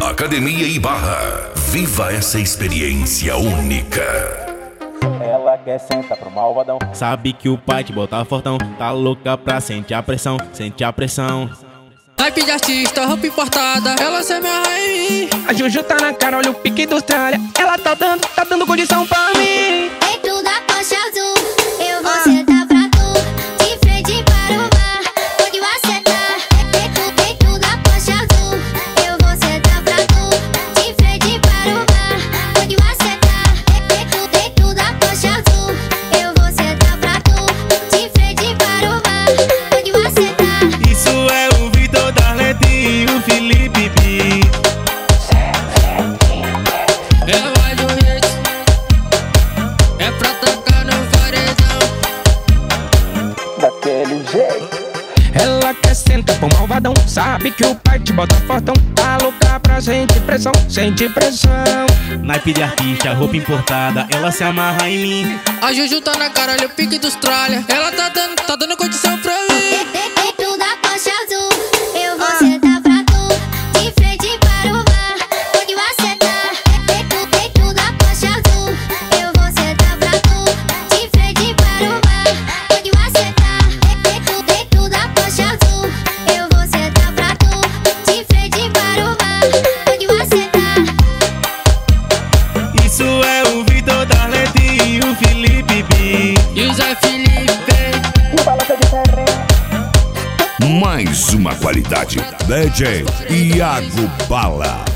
Academia e Barra. Viva essa experiência única. Ela quer sentar pro malvadão. Sabe que o pai te botar fortão. Tá louca pra sentir a pressão, sente a pressão. Naipe de artista, roupa importada, ela se amarra em mim. A Juju tá na cara, olha o pique do Austrália. Ela tá dando condição pra mim. Dentro da Porsche azul, eu vou sentar pra tu. De frente para o bar, onde você tá. Dentro da Porsche azul, eu vou sentar pra tu. De frente para o bar, onde você tá. Dentro da Porsche azul, eu vou sentar pra tu. De frente para o bar, onde você tá. Isso é o Vitor Darlete e o Felipe B. Ela vai do jeito, é pra tocar no paredão. Daquele jeito. Ela quer sentar pro malvadão. Sabe que o pai te bota fortão. Tá louca pra sentir pressão, sente pressão. Naipe de artista, roupa importada, ela se amarra em mim. A Juju tá na cara, olha o pique do Austrália. Ela tá dando condição pra mim. Dentro da Porsche azul, eu vou sentar pra tu. De frente para o bar, onde você tá. Dentro da Porsche azul, eu vou sentar pra tu. De frente para o bar, onde você tá. Dentro da Porsche azul, eu vou sentar pra tu. De frente para o bar, onde você tá. Isso é o Vitor Darlete e o Felipe B. E o Zé Felipe. E balança de terreno. Mais uma qualidade. DJ Iago Bala.